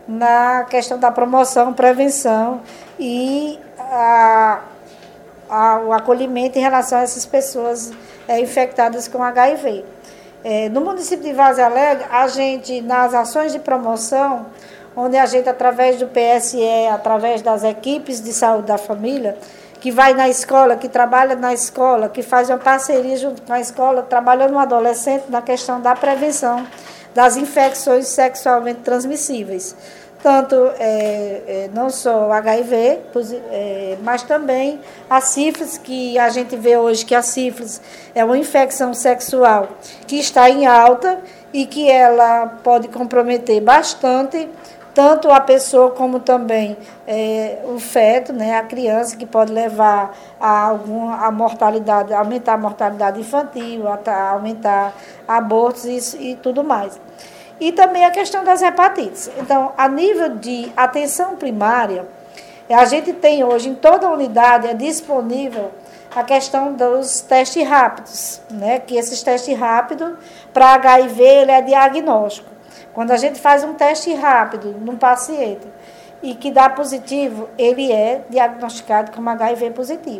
na questão da promoção, prevenção e o acolhimento em relação a essas pessoas infectadas com HIV. No município de Vaza Alegre, a gente, nas ações de promoção, onde a gente, através do PSE, através das equipes de saúde da família, que vai na escola, que trabalha na escola, que faz uma parceria junto com a escola, trabalhando no adolescente na questão da prevenção das infecções sexualmente transmissíveis. Tanto não só o HIV, mas também a sífilis, que a gente vê hoje que a sífilis é uma infecção sexual que está em alta e que ela pode comprometer bastante tanto a pessoa como também o feto, né, a criança, que pode levar a mortalidade, aumentar a mortalidade infantil, aumentar abortos e tudo mais. E também a questão das hepatites. Então, a nível de atenção primária, a gente tem hoje em toda a unidade disponível a questão dos testes rápidos, né, que esses testes rápidos para HIV ele é diagnóstico. Quando a gente faz um teste rápido num paciente e que dá positivo, ele é diagnosticado como HIV positivo.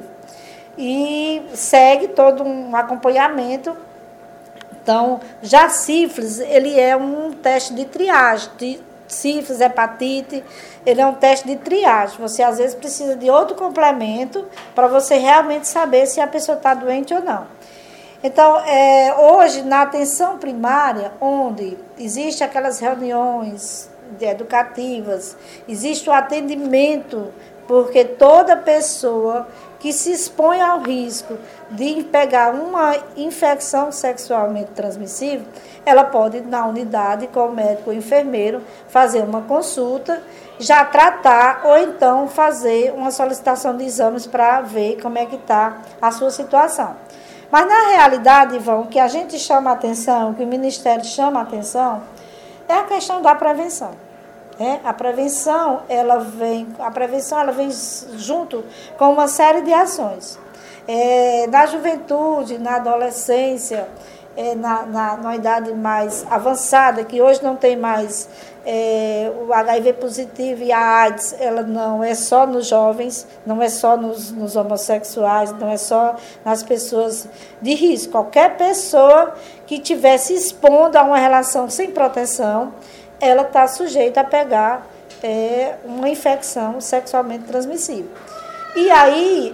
E segue todo um acompanhamento. Então, já sífilis, ele é um teste de triagem. De sífilis, hepatite, ele é um teste de triagem. Você, às vezes, precisa de outro complemento para você realmente saber se a pessoa está doente ou não. Então, hoje, na atenção primária, onde existem aquelas reuniões educativas, existe o atendimento, porque toda pessoa que se expõe ao risco de pegar uma infecção sexualmente transmissível, ela pode, na unidade, com o médico ou enfermeiro, fazer uma consulta, já tratar ou então fazer uma solicitação de exames para ver como é que está a sua situação. Mas, na realidade, Ivão, o que a gente chama a atenção, o que o Ministério chama a atenção, é a questão da prevenção. A prevenção, ela vem junto com uma série de ações. Na juventude, na adolescência, na idade mais avançada, que hoje não tem mais o HIV positivo e a AIDS, ela não é só nos jovens, não é só nos homossexuais, não é só nas pessoas de risco. Qualquer pessoa que estiver se expondo a uma relação sem proteção, ela está sujeita a pegar uma infecção sexualmente transmissível. E aí,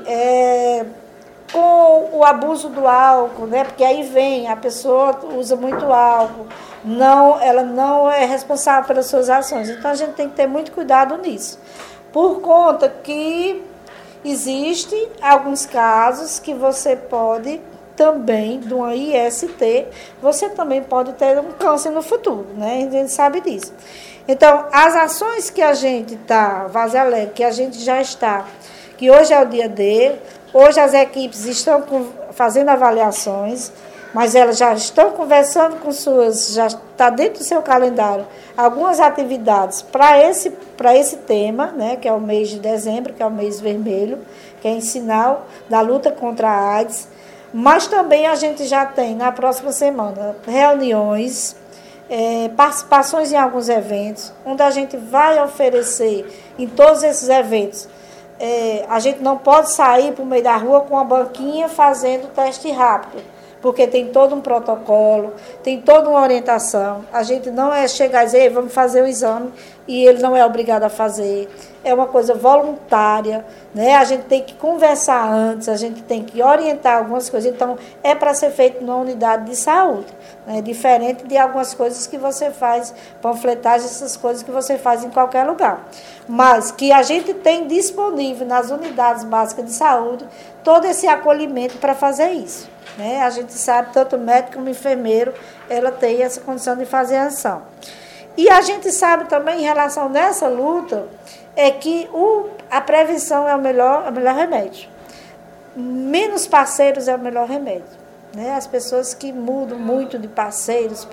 com o abuso do álcool, né? Porque aí vem, a pessoa usa muito álcool, ela não é responsável pelas suas ações. Então, a gente tem que ter muito cuidado nisso. Por conta que existem alguns casos que você pode também, de uma IST, você também pode ter um câncer no futuro, né? A gente sabe disso. Então, as ações que a gente está, Vaza Alegre, que a gente já está, que hoje é o dia D, hoje as equipes estão fazendo avaliações, mas elas já estão conversando com já está dentro do seu calendário algumas atividades para esse tema, né, que é o mês de dezembro, que é o mês vermelho, que é em sinal da luta contra a AIDS. Mas também a gente já tem, na próxima semana, reuniões, participações em alguns eventos, onde a gente vai oferecer em todos esses eventos. A gente não pode sair para o meio da rua com uma banquinha fazendo teste rápido, porque tem todo um protocolo, tem toda uma orientação. A gente não chegar e dizer, vamos fazer o exame, e ele não é obrigado a fazer. É uma coisa voluntária, né? A gente tem que conversar antes, a gente tem que orientar algumas coisas. Então, é para ser feito numa unidade de saúde, né? Diferente de algumas coisas que você faz, panfletagem, essas coisas que você faz em qualquer lugar. Mas que a gente tem disponível nas unidades básicas de saúde todo esse acolhimento para fazer isso, né? A gente sabe, tanto médico como enfermeiro, ela tem essa condição de fazer a ação. E a gente sabe também, em relação nessa luta, que a prevenção é o melhor remédio. Menos parceiros é o melhor remédio, né? As pessoas que mudam muito de parceiros,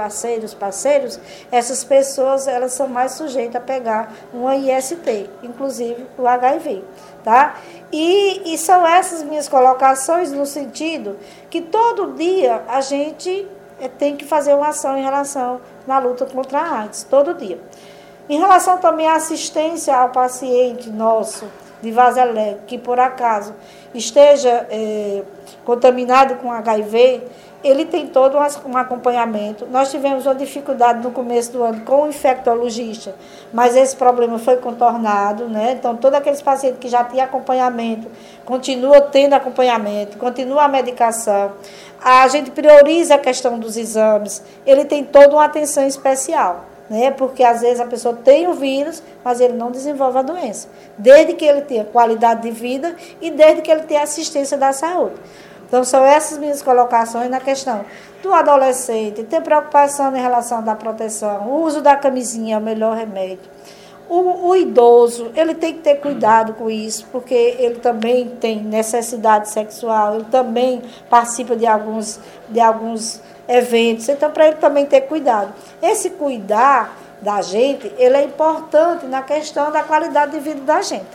essas pessoas elas são mais sujeitas a pegar uma IST, inclusive o HIV. Tá? E são essas minhas colocações no sentido que todo dia a gente tem que fazer uma ação em relação na luta contra a AIDS, todo dia. Em relação também à assistência ao paciente nosso de vaso alérgico, que por acaso esteja contaminado com HIV, ele tem todo um acompanhamento. Nós tivemos uma dificuldade no começo do ano com o infectologista, mas esse problema foi contornado, né? Então, todos aqueles pacientes que já tinham acompanhamento, continuam tendo acompanhamento, continua a medicação. A gente prioriza a questão dos exames, ele tem toda uma atenção especial, né? Porque às vezes a pessoa tem o vírus, mas ele não desenvolve a doença, desde que ele tenha qualidade de vida e desde que ele tenha assistência da saúde. Então, são essas minhas colocações na questão do adolescente, ter preocupação em relação à proteção, o uso da camisinha é o melhor remédio. O idoso, ele tem que ter cuidado com isso, porque ele também tem necessidade sexual, ele também participa de alguns eventos, então, para ele também ter cuidado. Esse cuidar da gente, ele é importante na questão da qualidade de vida da gente.